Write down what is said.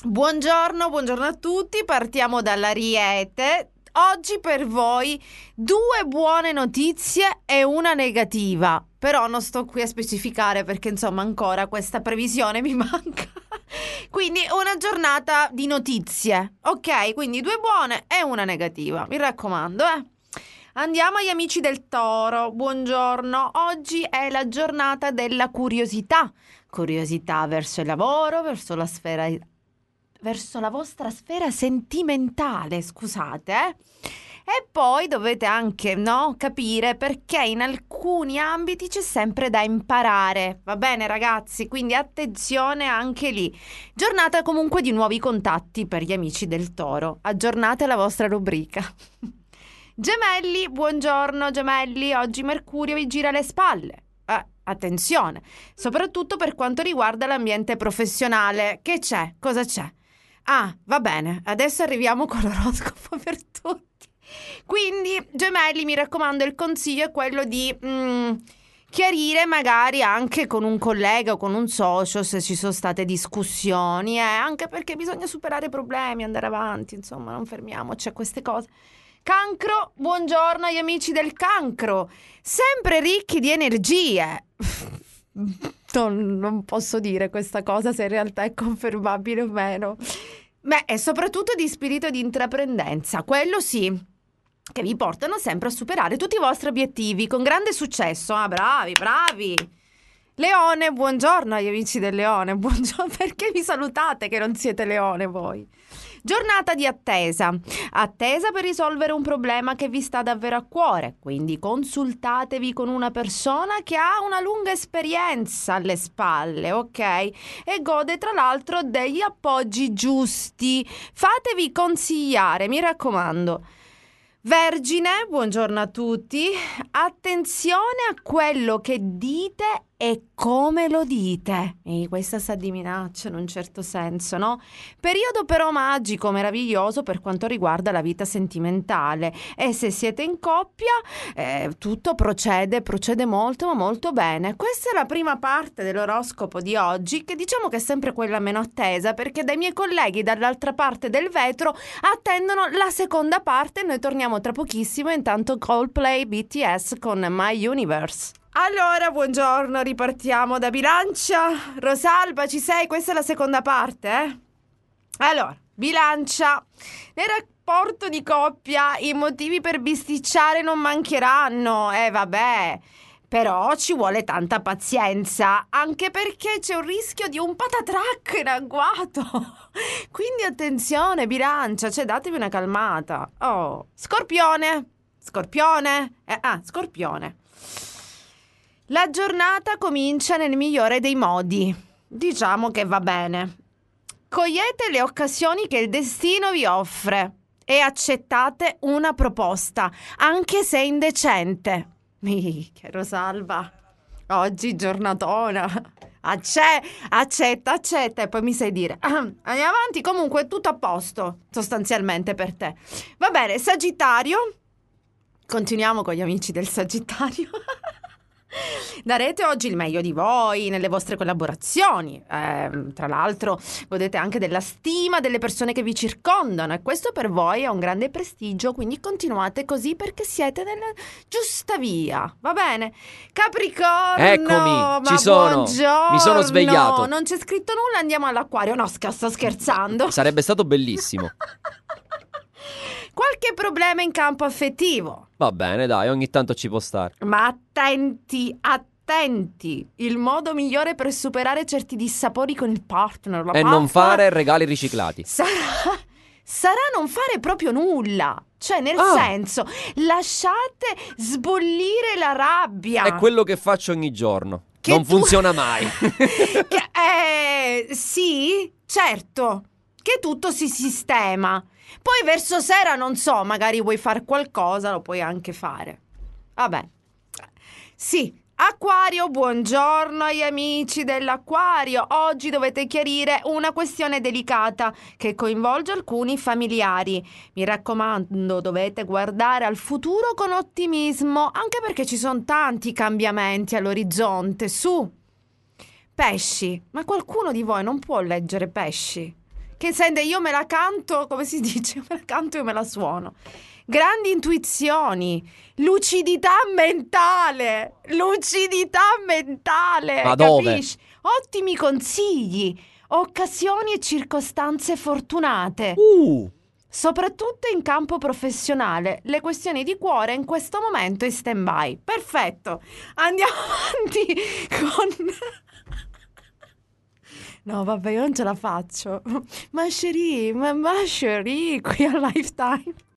Buongiorno a tutti, partiamo dall'Ariete. Oggi per voi 2 buone notizie e una negativa, però non sto qui a specificare perché insomma ancora questa previsione mi manca. Quindi una giornata di notizie, ok? Quindi 2 buone e una negativa, mi raccomando, Andiamo agli amici del Toro, buongiorno. Oggi è la giornata della curiosità. Curiosità verso il lavoro, verso la vostra sfera sentimentale, scusate, E poi dovete anche, no, capire perché in alcuni ambiti c'è sempre da imparare, va bene ragazzi? Quindi attenzione anche lì. Giornata comunque di nuovi contatti per gli amici del Toro. Aggiornate la vostra rubrica. Gemelli, buongiorno gemelli, oggi Mercurio vi gira le spalle. Attenzione, soprattutto per quanto riguarda l'ambiente professionale. Che c'è? Cosa c'è? Va bene, adesso arriviamo con l'oroscopo per tutti. Quindi, gemelli, mi raccomando, il consiglio è quello di chiarire magari anche con un collega o con un socio se ci sono state discussioni, anche perché bisogna superare problemi, andare avanti, insomma, non fermiamoci a queste cose. Cancro, buongiorno agli amici del Cancro, sempre ricchi di energie. Non posso dire questa cosa se in realtà è confermabile o meno. E soprattutto di spirito di intraprendenza, quello sì, che vi portano sempre a superare tutti i vostri obiettivi con grande successo. Bravi, bravi. Leone, buongiorno agli amici del Leone, buongiorno, perché vi salutate che non siete Leone voi? Giornata di attesa per risolvere un problema che vi sta davvero a cuore, quindi consultatevi con una persona che ha una lunga esperienza alle spalle, ok? E gode tra l'altro degli appoggi giusti, fatevi consigliare, mi raccomando. Vergine, buongiorno a tutti, attenzione a quello che dite e come lo dite. E questa sa di minaccia in un certo senso, no? Periodo però magico, meraviglioso per quanto riguarda la vita sentimentale, e se siete in coppia tutto procede molto ma molto bene. Questa è la prima parte dell'oroscopo di oggi, che diciamo che è sempre quella meno attesa, perché dai miei colleghi dall'altra parte del vetro attendono la seconda parte e noi torniamo tra pochissimo. Intanto Coldplay, BTS con My Universe. Allora, buongiorno, ripartiamo da Bilancia. Rosalba, ci sei? Questa è la seconda parte, Allora, Bilancia. Nel rapporto di coppia i motivi per bisticciare non mancheranno. Vabbè, però ci vuole tanta pazienza, anche perché c'è un rischio di un patatrac in agguato. Quindi attenzione, Bilancia, datevi una calmata. Oh, Scorpione. Scorpione. La giornata comincia nel migliore dei modi. Diciamo che va bene. Cogliete le occasioni che il destino vi offre e accettate una proposta, anche se indecente. Che Rosalba, oggi giornatona. Accetta e poi mi sai dire. Andiamo avanti, comunque è tutto a posto, sostanzialmente per te. Va bene, Sagittario. Continuiamo con gli amici del Sagittario. Darete oggi il meglio di voi nelle vostre collaborazioni, tra l'altro godete anche della stima delle persone che vi circondano e questo per voi è un grande prestigio, quindi continuate così perché siete nella giusta via, va bene? Capricorno, eccomi, ci sono, buongiorno. Mi sono svegliato. Non c'è scritto nulla, andiamo all'Acquario. No, sto scherzando. Sarebbe stato bellissimo. Qualche problema in campo affettivo. Va bene, dai, ogni tanto ci può stare. Ma attenti. Il modo migliore per superare certi dissapori con il partner E non fare regali riciclati. Sarà non fare proprio nulla. Cioè, nel senso, lasciate sbollire la rabbia. È quello che faccio ogni giorno. Non funziona mai. Sì, certo. Che tutto si sistema. Poi verso sera, non so, magari vuoi fare qualcosa, lo puoi anche fare. Vabbè. Sì. Acquario, buongiorno agli amici dell'Acquario. Oggi dovete chiarire una questione delicata che coinvolge alcuni familiari. Mi raccomando, dovete guardare al futuro con ottimismo, anche perché ci sono tanti cambiamenti all'orizzonte. Su. Pesci, ma qualcuno di voi non può leggere Pesci? che sente io me la canto, come si dice? Me la canto e me la suono. Grandi intuizioni, lucidità mentale, Ma dove? capisci? Ottimi consigli, occasioni e circostanze fortunate. Soprattutto in campo professionale, le questioni di cuore in questo momento in stand-by. Perfetto, andiamo avanti con... No, vabbè, io non ce la faccio. Ma chérie, qui a Lifetime.